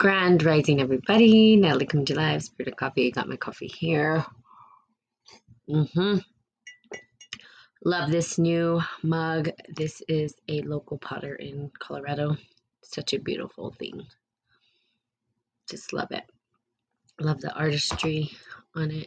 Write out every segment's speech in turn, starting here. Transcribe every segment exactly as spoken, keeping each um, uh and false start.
Grand rising, everybody. Natalie coming to live. Spirit of coffee. Got my coffee here. Mm-hmm. Love this new mug. This is a local potter in Colorado. Such a beautiful thing. Just love it. Love the artistry on it.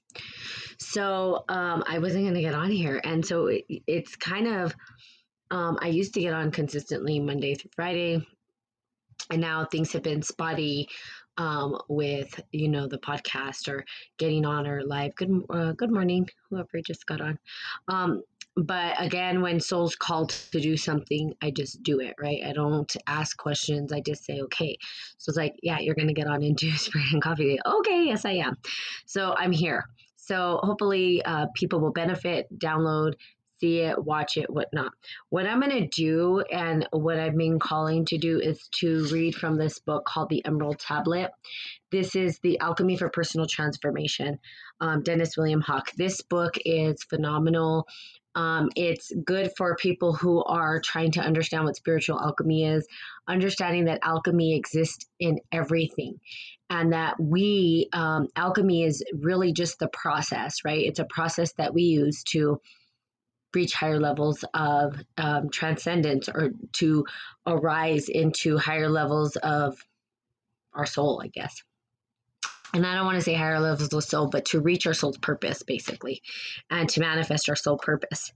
So um, I wasn't going to get on here. And so it, it's kind of, um, I used to get on consistently Monday through Friday. And now things have been spotty um, with, you know, the podcast or getting on or live. Good, uh, good morning, whoever just got on. Um, but again, when soul's called to do something, I just do it, right? I don't ask questions. I just say, okay. So it's like, yeah, you're going to get on into Spirit and Coffee. Okay, yes, I am. So I'm here. So hopefully uh, people will benefit, download, see it, watch it, whatnot. What I'm going to do and what I've been calling to do is to read from this book called The Emerald Tablet. This is The Alchemy for Personal Transformation, um, Dennis William Hawk. This book is phenomenal. Um, it's good for people who are trying to understand what spiritual alchemy is, understanding that alchemy exists in everything. And that we, um, alchemy is really just the process, right? It's a process that we use to reach higher levels of um, transcendence or to arise into higher levels of our soul, I guess. And I don't want to say higher levels of soul, but to reach our soul's purpose, basically, and to manifest our soul purpose.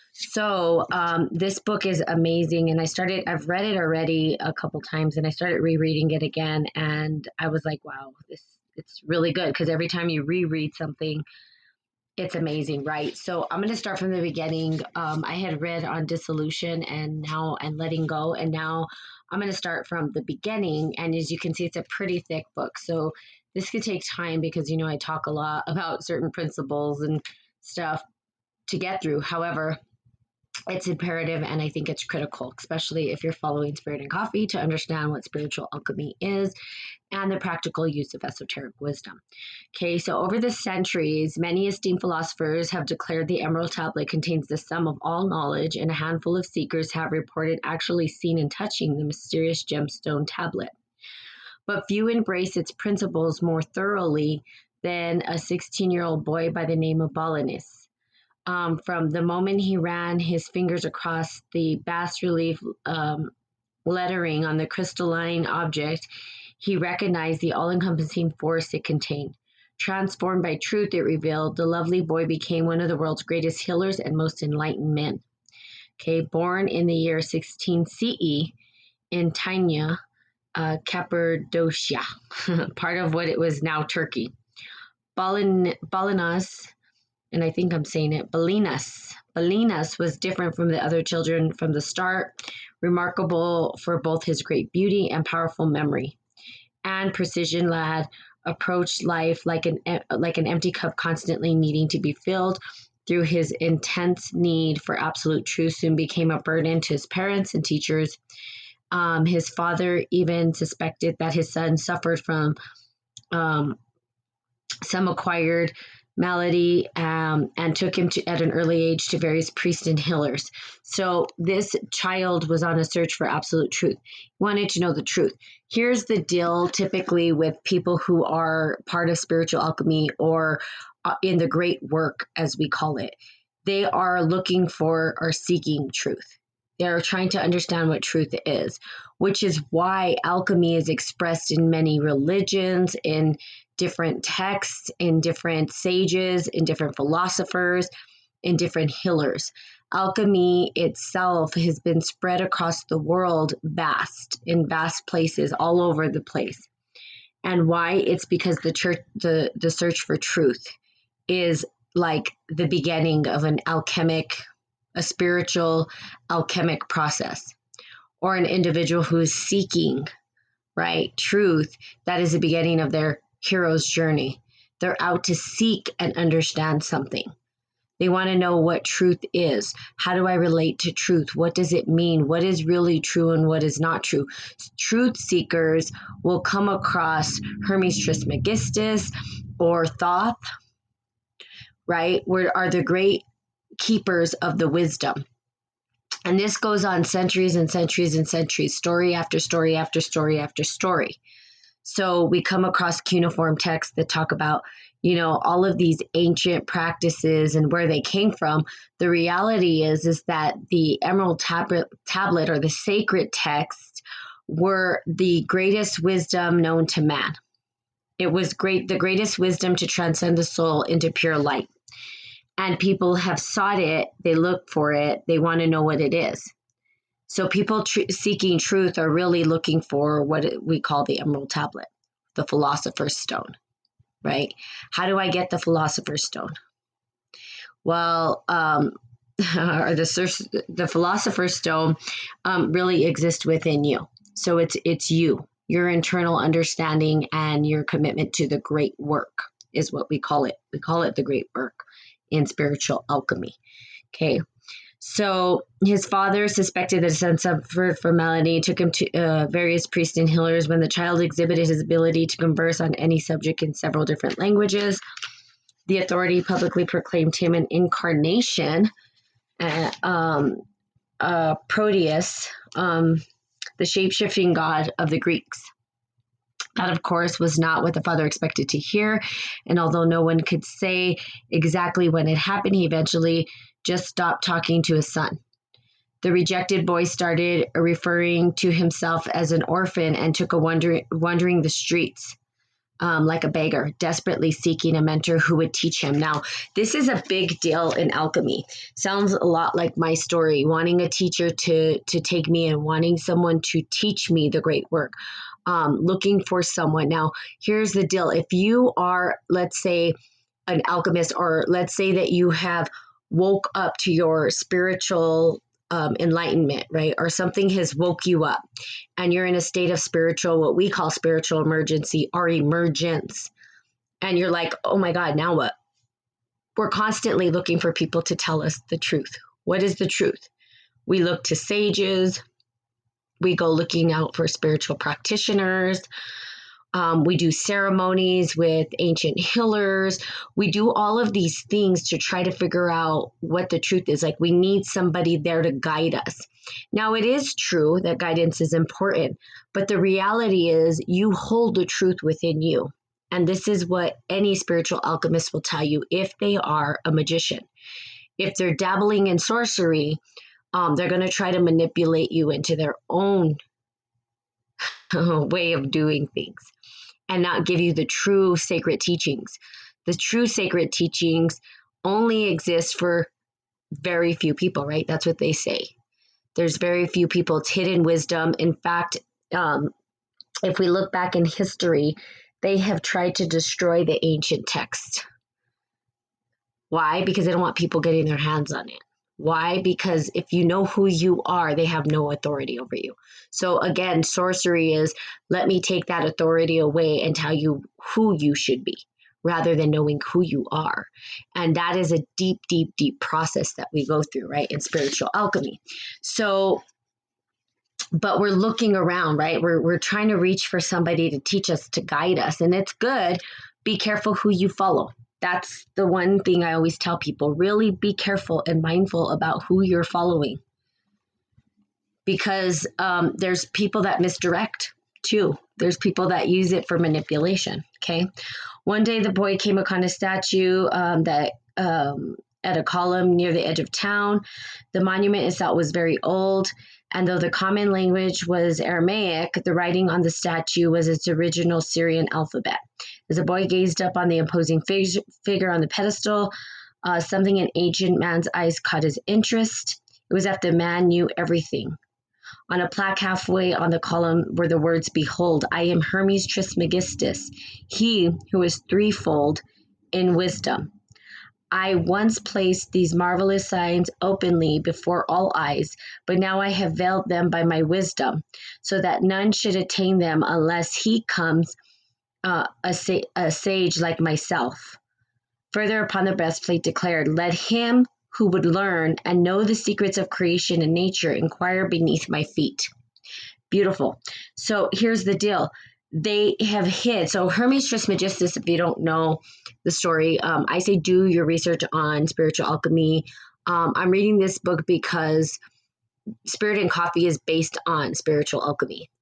So um, this book is amazing. And I started, I've read it already a couple times and I started rereading it again. And I was like, wow, this it's really good. Because every time you reread something, it's amazing, right? So I'm going to start from the beginning. Um, I had read on dissolution and now and letting go. And now I'm going to start from the beginning. And as you can see, it's a pretty thick book. So this could take time because, you know, I talk a lot about certain principles and stuff to get through. However, it's imperative and I think it's critical, especially if you're following Spirit and Coffee, to understand what spiritual alchemy is and the practical use of esoteric wisdom. Okay, so over the centuries, many esteemed philosophers have declared the Emerald Tablet contains the sum of all knowledge, and a handful of seekers have reported actually seen and touching the mysterious gemstone tablet. But few embrace its principles more thoroughly than a sixteen-year-old boy by the name of Balinus. Um, from the moment he ran his fingers across the bas-relief um, lettering on the crystalline object, he recognized the all-encompassing force it contained. Transformed by truth, it revealed, the lovely boy became one of the world's greatest healers and most enlightened men. Okay, born in the year sixteen C E in Tynia, uh, Cappadocia, part of what it was now Turkey. Balin, Balinas, and I think I'm saying it, Balinas. Balinas was different from the other children from the start, remarkable for both his great beauty and powerful memory. And precision lad approached life like an like an empty cup, constantly needing to be filled. Through his intense need for absolute truth, soon became a burden to his parents and teachers. Um, his father even suspected that his son suffered from um, some acquired malady um, and took him to at an early age to various priests and healers. So this child was on a search for absolute truth. He wanted to know the truth. Here's the deal typically with people who are part of spiritual alchemy or uh, in the great work, as we call it. They are looking for or seeking truth. They're trying to understand what truth is, which is why alchemy is expressed in many religions, in different texts, in different sages, in different philosophers, in different healers. Alchemy itself has been spread across the world vast, in vast places all over the place. And why? It's because the church, the, the search for truth is like the beginning of an alchemic, a spiritual alchemic process, or an individual who is seeking, right, truth. That is the beginning of their hero's journey. They're out to seek and understand something. They want to know what truth is. How do I relate to truth? What does it mean? What is really true and what is not true? Truth seekers will come across Hermes Trismegistus or Thoth, right, where are the great keepers of the wisdom. And this goes on centuries and centuries and centuries, story after story after story after story. So we come across cuneiform texts that talk about, you know, all of these ancient practices and where they came from. The reality is, is that the Emerald tablet, tablet or the sacred text were the greatest wisdom known to man. It was great, the greatest wisdom to transcend the soul into pure light. And people have sought it, they look for it, they want to know what it is. So people tr- seeking truth are really looking for what it, we call the Emerald Tablet, the Philosopher's Stone, right? How do I get the Philosopher's Stone? Well, um, or the the Philosopher's Stone um, really exists within you. So it's it's you, your internal understanding and your commitment to the great work is what we call it. We call it the great work in spiritual alchemy. Okay. So his father suspected that his son suffered from malady, took him to uh, various priests and healers. When the child exhibited his ability to converse on any subject in several different languages, the authority publicly proclaimed him an incarnation, uh, um, uh, Proteus, um, the shape-shifting god of the Greeks. That, of course, was not what the father expected to hear. And although no one could say exactly when it happened, he eventually just stopped talking to his son. The rejected boy started referring to himself as an orphan and took a wander- wandering the streets um, like a beggar, desperately seeking a mentor who would teach him. Now, this is a big deal in alchemy. Sounds a lot like my story, wanting a teacher to, to take me and wanting someone to teach me the great work. Um, looking for someone. Now, here's the deal. If you are, let's say, an alchemist, or let's say that you have woke up to your spiritual um, enlightenment, right? Or something has woke you up and you're in a state of spiritual, what we call spiritual emergency or emergence. And you're like, oh my God, now what? We're constantly looking for people to tell us the truth. What is the truth? We look to sages. We go looking out for spiritual practitioners. Um, we do ceremonies with ancient healers. We do all of these things to try to figure out what the truth is. Like, we need somebody there to guide us. Now, it is true that guidance is important, but the reality is you hold the truth within you. And this is what any spiritual alchemist will tell you if they are a magician. If they're dabbling in sorcery, um, they're going to try to manipulate you into their own way of doing things and not give you the true sacred teachings. The true sacred teachings only exist for very few people, right? That's what they say. There's very few people. It's hidden wisdom. In fact, um, if we look back in history, they have tried to destroy the ancient text. Why? Because they don't want people getting their hands on it. Why? Because if you know who you are, they have no authority over you. So again, sorcery is, let me take that authority away and tell you who you should be, rather than knowing who you are. And that is a deep, deep, deep process that we go through, right, in spiritual alchemy. So, but we're looking around, right? We're, we're trying to reach for somebody to teach us, to guide us. And it's good. Be careful who you follow. That's the one thing I always tell people. Really be careful and mindful about who you're following. Because um, there's people that misdirect too. There's people that use it for manipulation, okay? One day the boy came upon a statue um, that um, at a column near the edge of town. The monument itself was very old, and though the common language was Aramaic, the writing on the statue was its original Syrian alphabet. As the boy gazed up on the imposing fig- figure on the pedestal, uh, something in ancient man's eyes caught his interest. It was that the man knew everything. On a plaque halfway on the column were the words, "Behold, I am Hermes Trismegistus, he who is threefold in wisdom. I once placed these marvelous signs openly before all eyes, but now I have veiled them by my wisdom, so that none should attain them unless he comes uh, a, sa- a sage like myself." Further upon the breastplate declared, "Let him who would learn and know the secrets of creation and nature inquire beneath my feet." Beautiful. So here's the deal. They have hid. So Hermes Trismegistus, if you don't know the story, um, I say do your research on spiritual alchemy. Um, I'm reading this book because Spirit and Coffee is based on spiritual alchemy.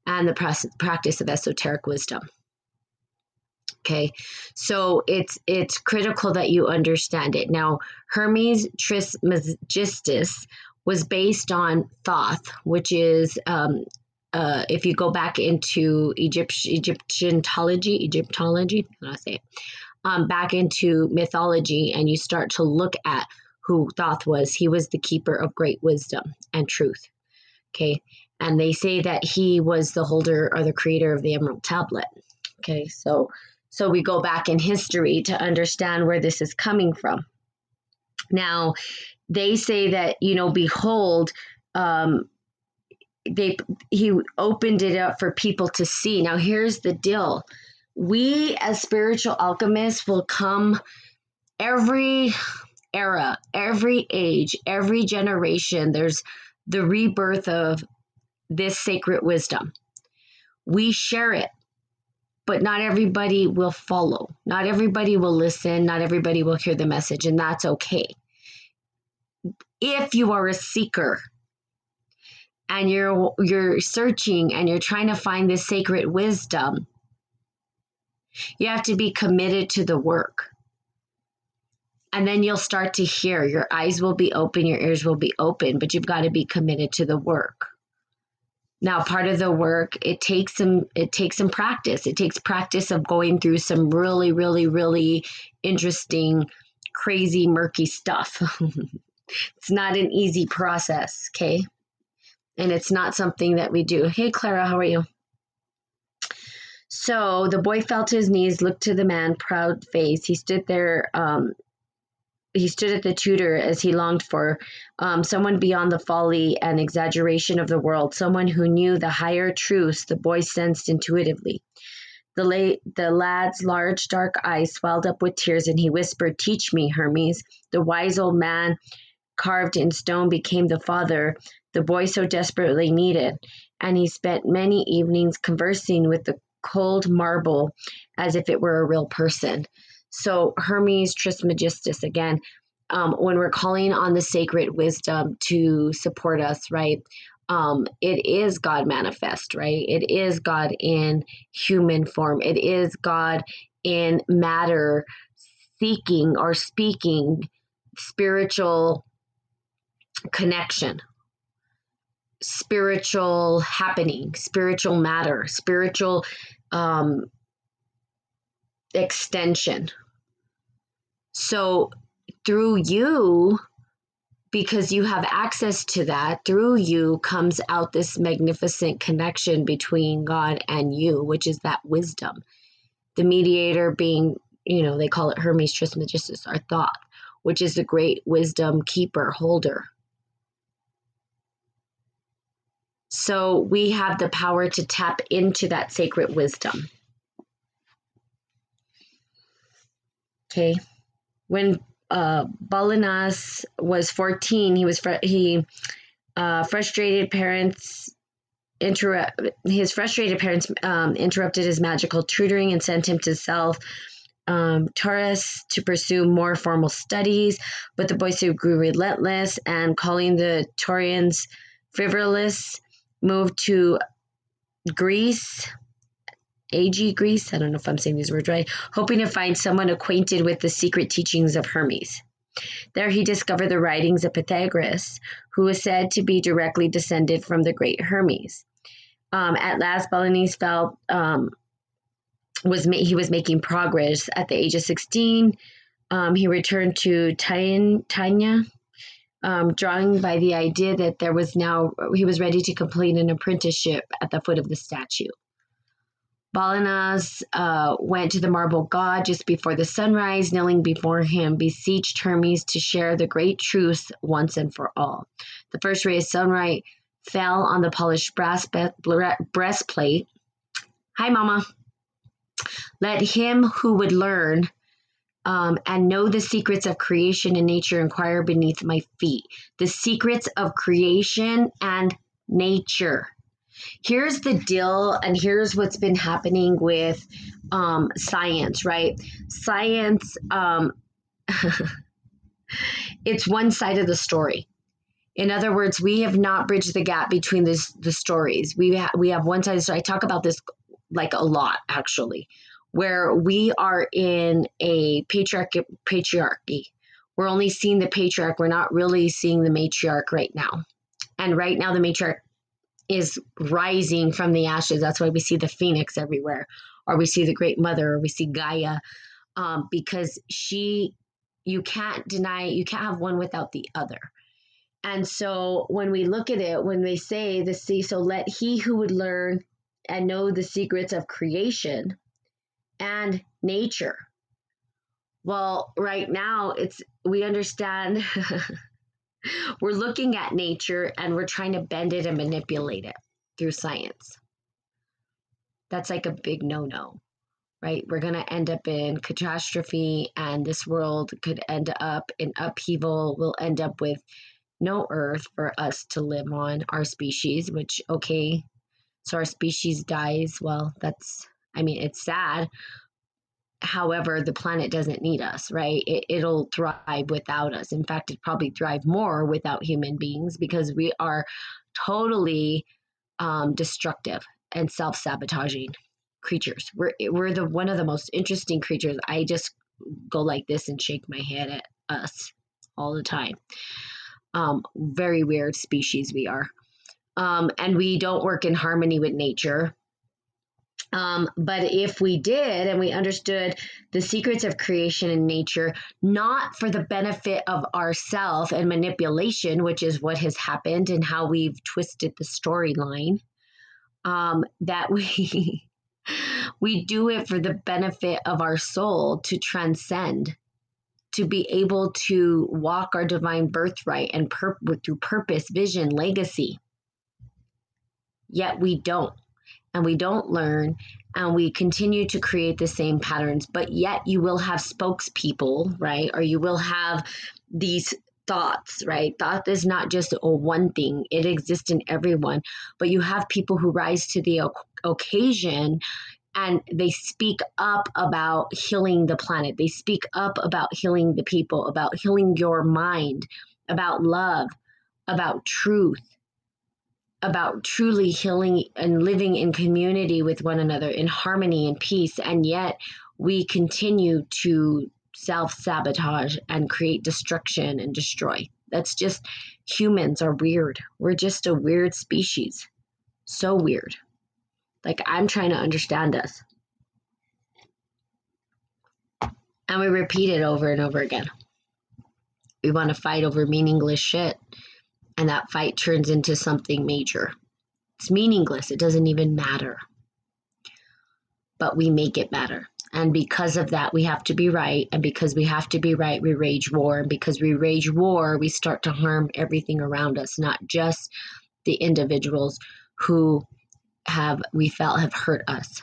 and the practice of esoteric wisdom. Okay, so it's it's critical that you understand it. Now, Hermes Trismegistus was based on Thoth, which is, um, uh, if you go back into Egypt, Egyptology, Egyptology, how do I say it? Um, back into mythology, and you start to look at who Thoth was. He was the keeper of great wisdom and truth. Okay, and they say that he was the holder or the creator of the Emerald Tablet. Okay, so so we go back in history to understand where this is coming from. Now, they say that, you know, behold, um, they he opened it up for people to see. Now, here's the deal. We as spiritual alchemists will come every era, every age, every generation. There's the rebirth of this sacred wisdom. We share it, but not everybody will follow. Not everybody will listen. Not everybody will hear the message, and that's okay. If you are a seeker and you're you're searching and you're trying to find this sacred wisdom, you have to be committed to the work. And then you'll start to hear. Your eyes will be open, your ears will be open, but you've got to be committed to the work. Now, part of the work, it takes some it takes some practice. It takes practice of going through some really, really, really interesting, crazy, murky stuff. It's not an easy process, okay? And it's not something that we do. Hey, Clara, how are you? So the boy fell to his knees, looked to the man, proud face. He stood there. Um, he stood at the tutor as he longed for, um, someone beyond the folly and exaggeration of the world, someone who knew the higher truths the boy sensed intuitively. The, la- the lad's large dark eyes swelled up with tears, and he whispered, "Teach me, Hermes." The wise old man carved in stone became the father the boy so desperately needed, and he spent many evenings conversing with the cold marble as if it were a real person. So Hermes Trismegistus, again, um, when we're calling on the sacred wisdom to support us, right, um, it is God manifest, right? It is God in human form. It is God in matter, seeking or speaking spiritual connection, spiritual happening, spiritual matter, spiritual um, extension. So through you, because you have access to that, through you comes out this magnificent connection between God and you, which is that wisdom. The mediator being, you know, they call it Hermes Trismegistus, our thought, which is the great wisdom keeper, holder. So we have the power to tap into that sacred wisdom. Okay. When uh, Balanas was fourteen, he was fr- he uh, frustrated parents interrupt his frustrated parents um, interrupted his magical tutoring and sent him to South um, Taurus to pursue more formal studies. But the boy soon grew relentless, and calling the Taurians frivolous, moved to Greece, A G Greece, I don't know if I'm saying these words right, hoping to find someone acquainted with the secret teachings of Hermes. There he discovered the writings of Pythagoras, who was said to be directly descended from the great Hermes. Um, at last, Balanis felt um, was ma- he was making progress. At the age of sixteen, um, he returned to Tanya, Um, drawing by the idea that there was now, he was ready to complete an apprenticeship at the foot of the statue. Balanas uh, went to the marble god just before the sunrise, kneeling before him, beseeched Hermes to share the great truths once and for all. The first ray of sunlight fell on the polished brass be- breastplate. Hi, Mama. Let him who would learn Um, and know the secrets of creation and nature inquire beneath my feet. The secrets of creation and nature. Here's the deal, and here's what's been happening with um, science, right? Science, um, it's one side of the story. In other words, we have not bridged the gap between this, the stories. We, ha- we have one side, so I talk about this like a lot, actually, where we are in a patriarchy, patriarchy. We're only seeing the patriarch. We're not really seeing the matriarch right now. And right now, the matriarch is rising from the ashes. That's why we see the phoenix everywhere, or we see the great mother, or we see Gaia, um, because she, you can't deny, you can't have one without the other. And so when we look at it, when they say the sea, so let he who would learn and know the secrets of creation and nature. Well, right now it's, we understand we're looking at nature and we're trying to bend it and manipulate it through science. That's like a big no-no, right? We're going to end up in catastrophe, and this world could end up in upheaval. We'll end up with no earth for us to live on, our species, which, okay, so our species dies. Well, that's, I mean, it's sad. However, the planet doesn't need us, right? It, it'll thrive without us. In fact, it'd probably thrive more without human beings, because we are totally um, destructive and self-sabotaging creatures. We're, we're the one of the most interesting creatures. I just go like this and shake my head at us all the time. Um, very weird species we are. Um, and we don't work in harmony with nature. Um, but if we did, and we understood the secrets of creation and nature, not for the benefit of ourself and manipulation, which is what has happened and how we've twisted the storyline, um, that we we do it for the benefit of our soul to transcend, to be able to walk our divine birthright and pur- through purpose, vision, legacy. Yet we don't. And we don't learn, and we continue to create the same patterns. But yet you will have spokespeople, right? Or you will have these thoughts, right? Thought is not just a one thing. It exists in everyone. But you have people who rise to the o- occasion, and they speak up about healing the planet. They speak up about healing the people, about healing your mind, about love, about truth, about truly healing and living in community with one another, in harmony and peace. And yet we continue to self-sabotage and create destruction and destroy. That's just, humans are weird. We're just a weird species. So weird. Like, I'm trying to understand us. And we repeat it over and over again. We want to fight over meaningless shit. And that fight turns into something major. It's meaningless. It doesn't even matter. But we make it matter. And because of that, we have to be right. And because we have to be right, we wage war. And because we rage war, we start to harm everything around us, not just the individuals who have, we felt have hurt us.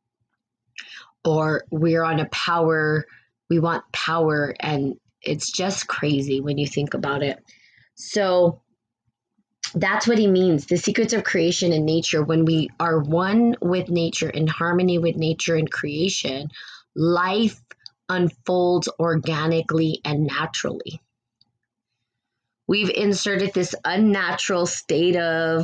Or we're on a power, we want power. And it's just crazy when you think about it. So that's what he means. The secrets of creation and nature. When we are one with nature, in harmony with nature and creation, life unfolds organically and naturally. We've inserted this unnatural state of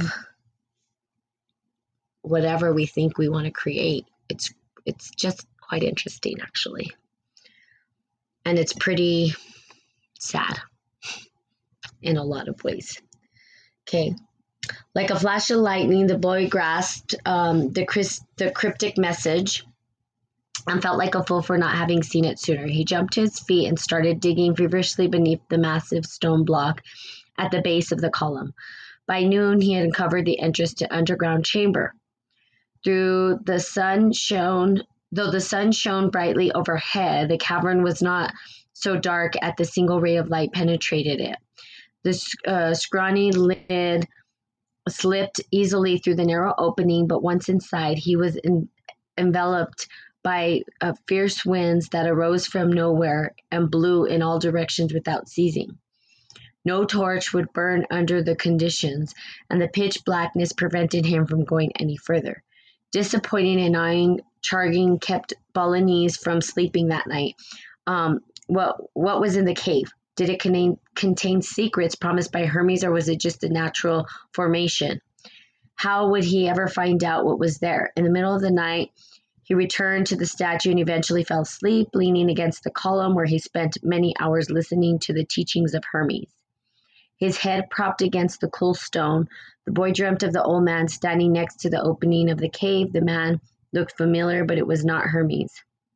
whatever we think we want to create. It's it's just quite interesting, actually. And it's pretty sad in a lot of ways. Okay. Like a flash of lightning, the boy grasped um, the, Chris, the cryptic message and felt like a fool for not having seen it sooner. He jumped to his feet and started digging feverishly beneath the massive stone block at the base of the column. By noon, he had uncovered the entrance to underground chamber. Through the sun shone, though the sun shone brightly overhead, the cavern was not so dark as the single ray of light penetrated it. The uh, scrawny lid slipped easily through the narrow opening, but once inside, he was in, enveloped by uh, fierce winds that arose from nowhere and blew in all directions without ceasing. No torch would burn under the conditions, and the pitch blackness prevented him from going any further. Disappointing and gnawing charging kept Balinese from sleeping that night. Um, what what was in the cave? Did it contain, contain secrets promised by Hermes, or was it just a natural formation? How would he ever find out what was there? In the middle of the night, he returned to the statue and eventually fell asleep, leaning against the column where he spent many hours listening to the teachings of Hermes. His head propped against the cool stone, the boy dreamt of the old man standing next to the opening of the cave. The man looked familiar, but it was not Hermes.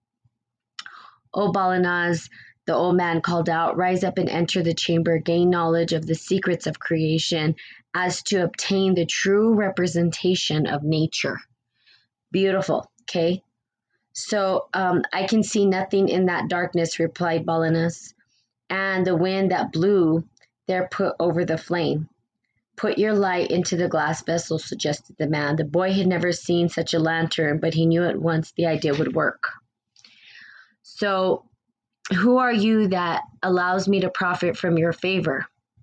"O Balanaz," the old man called out, "rise up and enter the chamber, gain knowledge of the secrets of creation as to obtain the true representation of nature." Beautiful, okay? So um, I can see nothing in that darkness, replied Balanaz, and the wind that blew there put over the flame. Put your light into the glass vessel, suggested the man. The boy had never seen such a lantern, but he knew at once the idea would work. So, who are you that allows me to profit from your favor?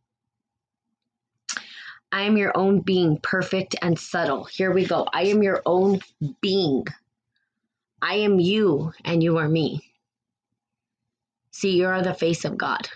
I am your own being, perfect and subtle. Here we go. I am your own being. I am you, and you are me. See, you are the face of God.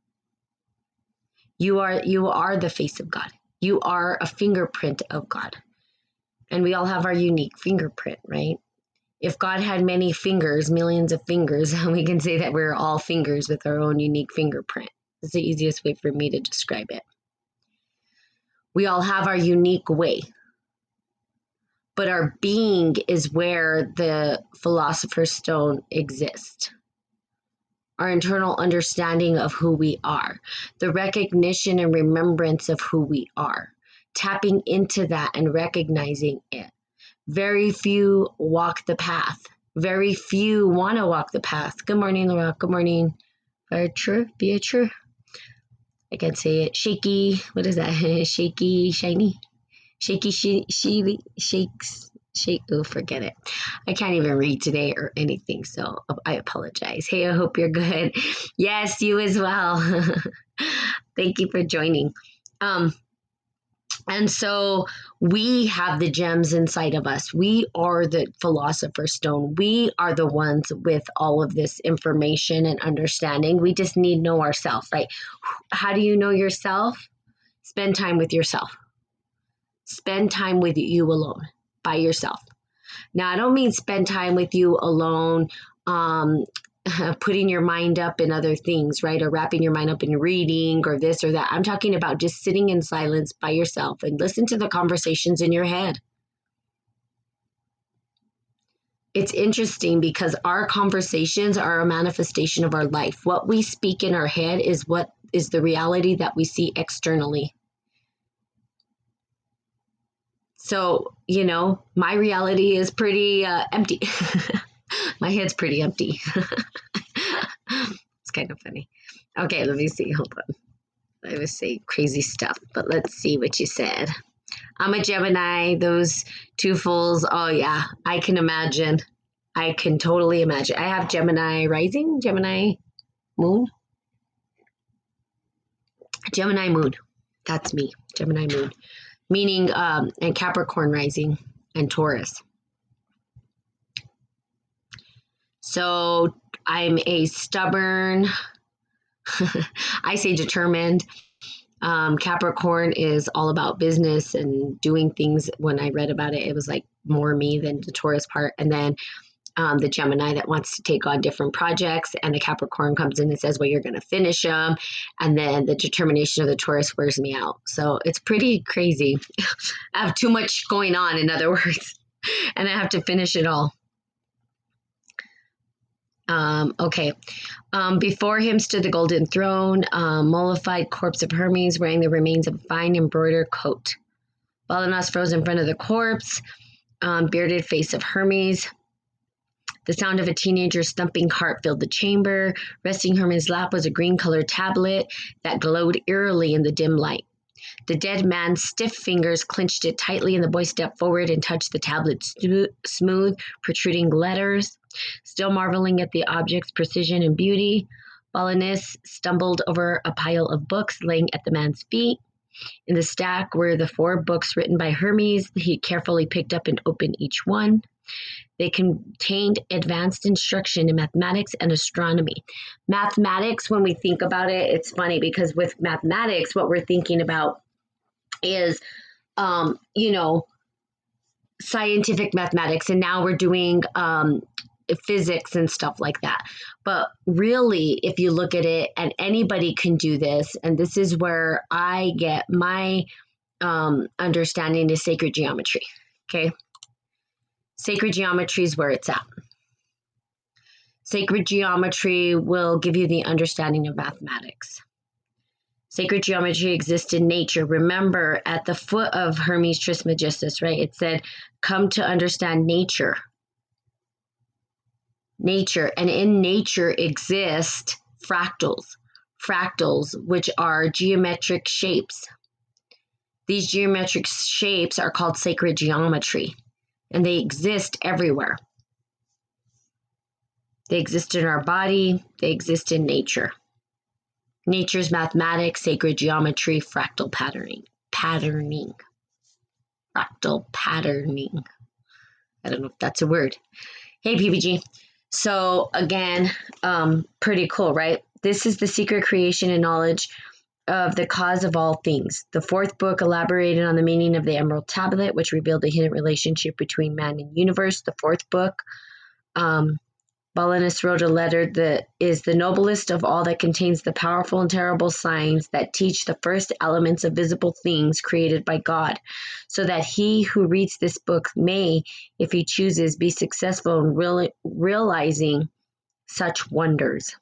You are you are the face of God. You are a fingerprint of God. And we all have our unique fingerprint, right? If God had many fingers, millions of fingers, we can say that we're all fingers with our own unique fingerprint. It's the easiest way for me to describe it. We all have our unique way. But our being is where the Philosopher's Stone exists. Our internal understanding of who we are, the recognition and remembrance of who we are, tapping into that and recognizing it. Very few walk the path. Very few want to walk the path. Good morning, Laura. Good morning. Archer, Beatrice. I can't say it. Shaky. What is that? Shaky, shiny. Shaky, she, she, shakes. Shake. Oh, forget it. I can't even read today or anything, so I apologize. Hey, I hope you're good. Yes, you as well. Thank you for joining. Um, and so we have the gems inside of us. We are the Philosopher's Stone. We are the ones with all of this information and understanding. We just need to know ourselves, right? How do you know yourself? Spend time with yourself. Spend time with you alone, by yourself. Now, I don't mean spend time with you alone, um, putting your mind up in other things, right? Or wrapping your mind up in reading or this or that. I'm talking about just sitting in silence by yourself and listen to the conversations in your head. It's interesting because our conversations are a manifestation of our life. What we speak in our head is what is the reality that we see externally. So, you know, my reality is pretty uh, empty. My head's pretty empty. It's kind of funny. Okay, let me see. Hold on. I would say crazy stuff, but let's see what you said. I'm a Gemini. Those two fools. Oh, yeah. I can imagine. I can totally imagine. I have Gemini rising, Gemini moon. Gemini moon. That's me. Gemini moon. Meaning, um, and Capricorn rising and Taurus. So I'm a stubborn, I say determined. Um, Capricorn is all about business and doing things. When I read about it, it was like more me than the Taurus part. And then um, the Gemini that wants to take on different projects, and the Capricorn comes in and says, well, you're going to finish them. And then the determination of the Taurus wears me out. So it's pretty crazy. I have too much going on, in other words, and I have to finish it all. Um, okay. Um, before him stood the golden throne, um, mollified corpse of Hermes wearing the remains of a fine embroidered coat. Balanaz froze in front of the corpse, um, bearded face of Hermes. The sound of a teenager's thumping heart filled the chamber. Resting Hermes' lap was a green-colored tablet that glowed eerily in the dim light. The dead man's stiff fingers clenched it tightly, and the boy stepped forward and touched the tablet's st- smooth, protruding letters. Still marveling at the object's precision and beauty, Balanaz stumbled over a pile of books laying at the man's feet. In the stack were the four books written by Hermes. He carefully picked up and opened each one. They contained advanced instruction in mathematics and astronomy. Mathematics, when we think about it, it's funny because with mathematics, what we're thinking about is, um, you know, scientific mathematics, and now we're doing um, physics and stuff like that. But really, if you look at it, and anybody can do this, and this is where I get my um, understanding is sacred geometry. Okay. Sacred geometry is where it's at. Sacred geometry will give you the understanding of mathematics. Sacred geometry exists in nature. Remember, at the foot of Hermes Trismegistus, right, it said, come to understand nature. Nature. And in nature exist fractals. Fractals, which are geometric shapes. These geometric shapes are called sacred geometry, and they exist everywhere. They exist in our body. They exist in nature. Nature's mathematics, sacred geometry, fractal patterning. Patterning. Fractal patterning. I don't know if that's a word. Hey, P V G. So again, um, pretty cool, right? This is the secret creation and knowledge of the cause of all things. The fourth book elaborated on the meaning of the Emerald Tablet, which revealed the hidden relationship between man and universe. The fourth book, um, Balinus wrote a letter that is the noblest of all, that contains the powerful and terrible signs that teach the first elements of visible things created by God, so that he who reads this book may, if he chooses, be successful in real, realizing such wonders.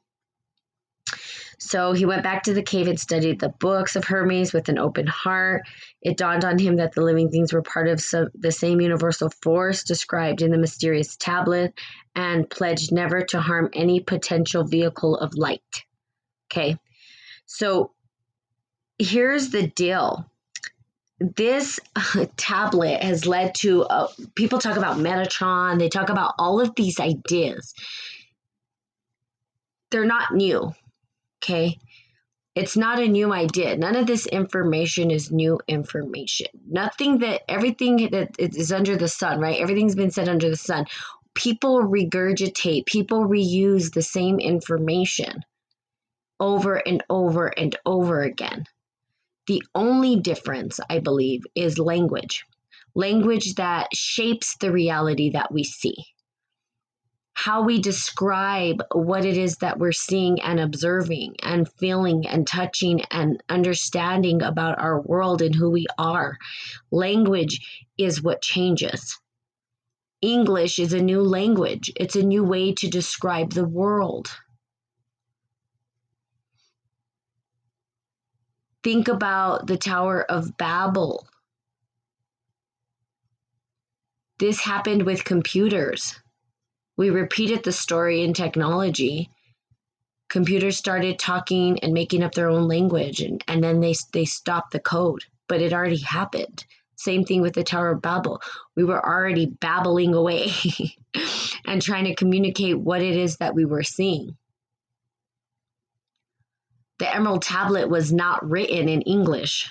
So he went back to the cave and studied the books of Hermes with an open heart. It dawned on him that the living things were part of some, the same universal force described in the mysterious tablet, and pledged never to harm any potential vehicle of light. Okay, so here's the deal. This uh, tablet has led to, uh, people talk about Metatron, they talk about all of these ideas. They're not new. Okay, it's not a new idea. None of this information is new information. Nothing that, everything that is under the sun, right? Everything's been said under the sun. People regurgitate, people reuse the same information over and over and over again. The only difference, I believe, is language. Language that shapes the reality that we see. How we describe what it is that we're seeing and observing and feeling and touching and understanding about our world and who we are. Language is what changes. English is a new language. It's a new way to describe the world. Think about the Tower of Babel. This happened with computers. We repeated the story in technology. Computers started talking and making up their own language, and, and then they, they stopped the code, but it already happened. Same thing with the Tower of Babel. We were already babbling away and trying to communicate what it is that we were seeing. The Emerald Tablet was not written in English.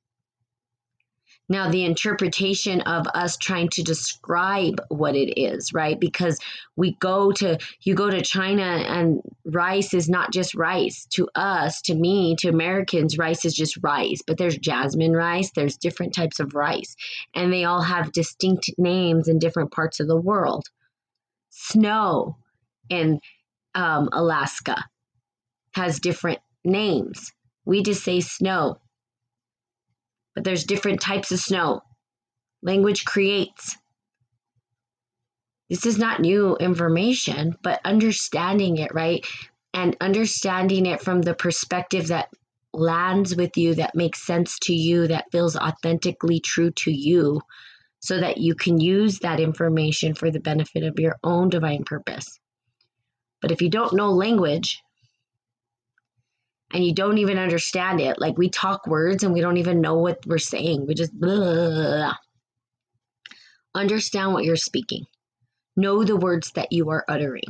Now, the interpretation of us trying to describe what it is, right? Because we go to, you go to China and rice is not just rice. To us, to me, to Americans, rice is just rice. But there's jasmine rice, there's different types of rice. And they all have distinct names in different parts of the world. Snow in um, Alaska has different names. We just say snow. But there's different types of snow. Language creates. This is not new information, but understanding it, right? And understanding it from the perspective that lands with you, that makes sense to you, that feels authentically true to you, so that you can use that information for the benefit of your own divine purpose. But if you don't know language, and you don't even understand it, like we talk words and we don't even know what we're saying. We just blah. Understand what you're speaking. Know the words that you are uttering.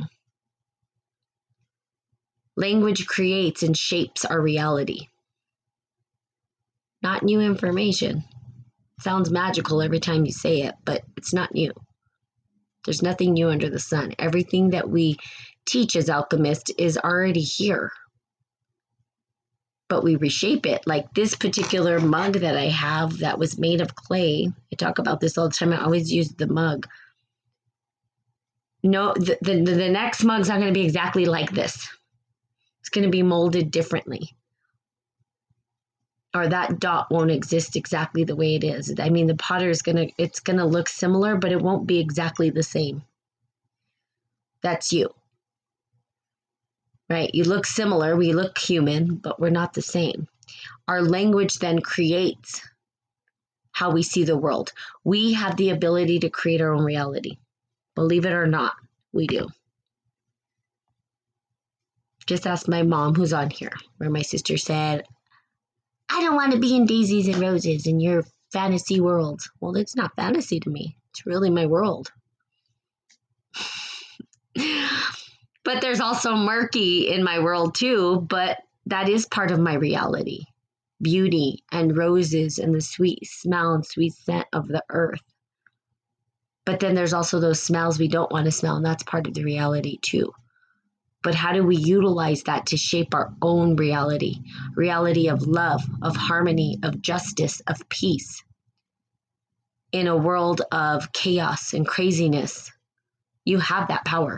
Language creates and shapes our reality. Not new information. Sounds magical every time you say it, but it's not new. There's nothing new under the sun. Everything that we teach as alchemists is already here, but we reshape it. Like this particular mug that I have that was made of clay. I talk about this all the time. I always use the mug. No, the, the, the next mug's not going to be exactly like this. It's going to be molded differently. Or that dot won't exist exactly the way it is. I mean, the potter is going to, it's going to look similar, but it won't be exactly the same. That's you. Right? You look similar, we look human, but we're not the same. Our language then creates how we see the world. We have the ability to create our own reality. Believe it or not, we do. Just ask my mom, who's on here, where my sister said, I don't want to be in daisies and roses in your fantasy world. Well, it's not fantasy to me. It's really my world. But there's also murky in my world too, but that is part of my reality. Beauty and roses and the sweet smell and sweet scent of the earth. But then there's also those smells we don't want to smell, and that's part of the reality too. But how do we utilize that to shape our own reality? Reality of love, of harmony, of justice, of peace. In a world of chaos and craziness, you have that power.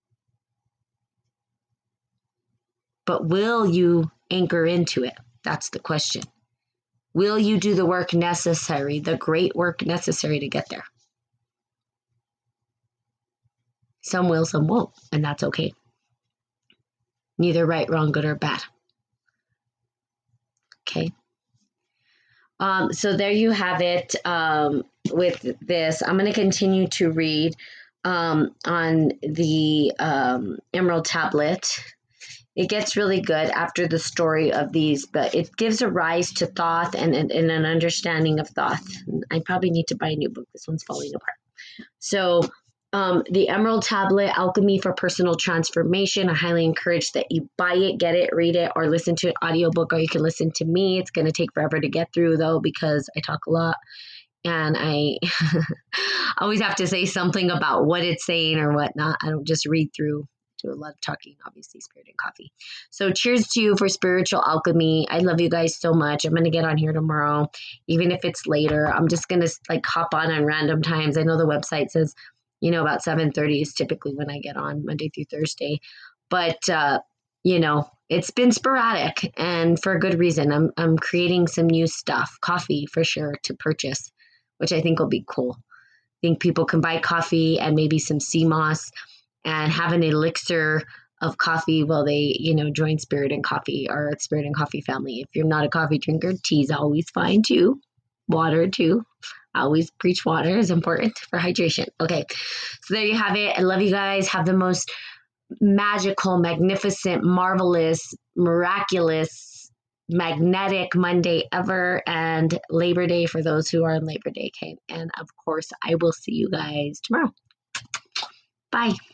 But will you anchor into it? That's the question. Will you do the work necessary, the great work necessary to get there? Some will, some won't, and that's okay. Neither right, wrong, good, or bad. Okay. Um, so there you have it um, with this. I'm going to continue to read um, on the um, Emerald Tablet. It gets really good after the story of these, but it gives a rise to thought and, and, and an understanding of thought. I probably need to buy a new book. This one's falling apart. So um, the Emerald Tablet, Alchemy for Personal Transformation. I highly encourage that you buy it, get it, read it, or listen to an audiobook, or you can listen to me. It's going to take forever to get through, though, because I talk a lot. And I always have to say something about what it's saying or whatnot. I don't just read through. Do a lot of talking, obviously, Spirit and Coffee. So cheers to you for spiritual alchemy. I love you guys so much. I'm going to get on here tomorrow, even if it's later. I'm just going to like hop on on random times. I know the website says, you know, about seven thirty is typically when I get on, Monday through Thursday. But, uh, you know, it's been sporadic and for a good reason. I'm, I'm creating some new stuff, coffee for sure, to purchase, which I think will be cool. I think people can buy coffee and maybe some sea moss and have an elixir of coffee while they, you know, join Spirit and Coffee or Spirit and Coffee family. If you're not a coffee drinker, tea's always fine too. Water too. I always preach water is important for hydration. Okay, so there you have it. I love you guys. Have the most magical, magnificent, marvelous, miraculous, magnetic Monday ever, and Labor Day for those who are on Labor Day. Okay, and of course, I will see you guys tomorrow. Bye.